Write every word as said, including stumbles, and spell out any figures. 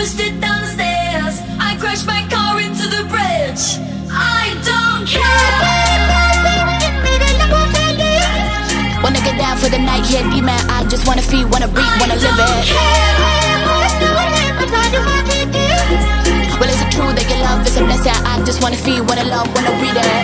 pushed it downstairs. I crashed my car into the bridge. I don't care. Wanna get down for the night, yeah, D-man. I just wanna feel, wanna breathe, wanna live it. Well, is it true that your love is a blessing? I just wanna feel, wanna love, wanna read it.